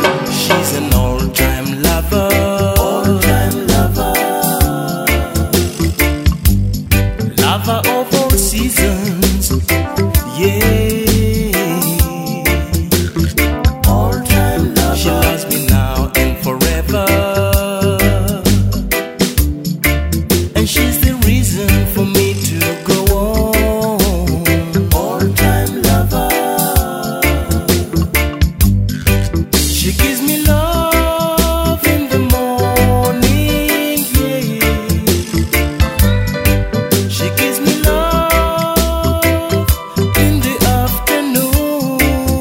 She's an all-time lover, all-time lover, lover of all seasons, yeah. All-time lover. She loves me now and forever, and she's the reason for me to go on. All-time lover. She gives me love in the morning, yeah. She gives me love in the afternoon,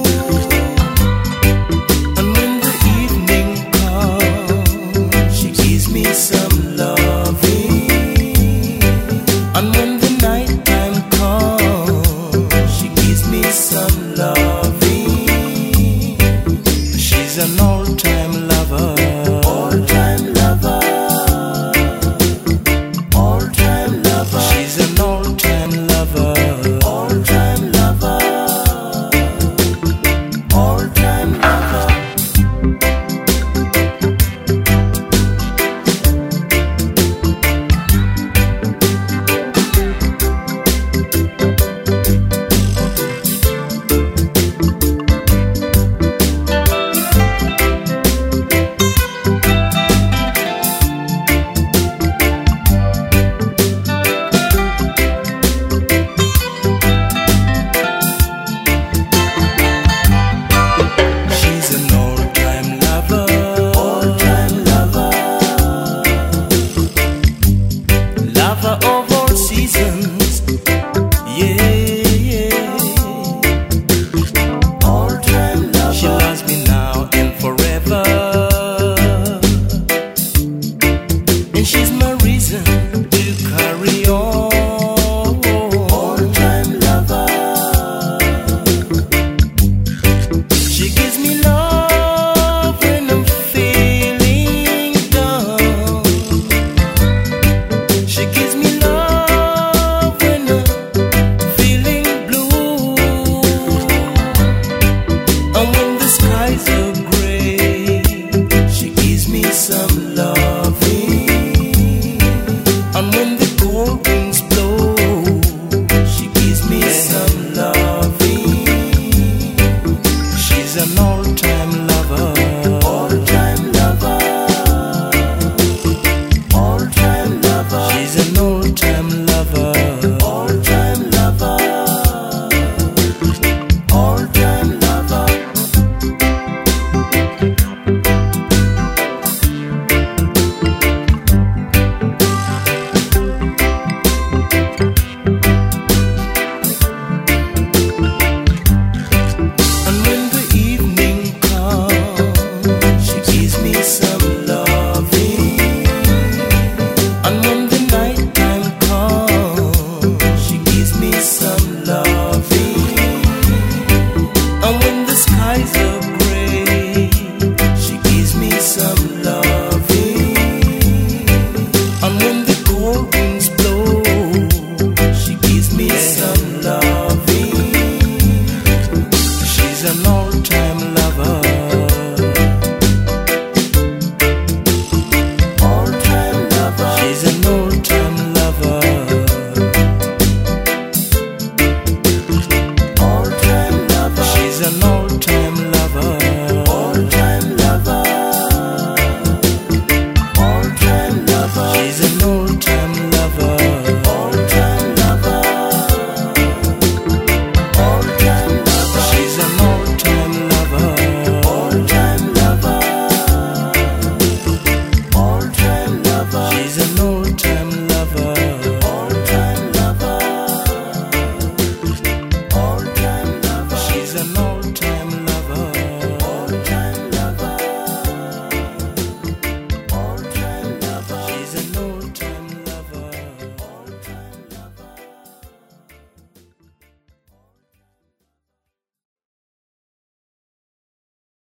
and when the evening comes, she gives me some loving, and when the night time comes, she gives me some loving. She's an all-time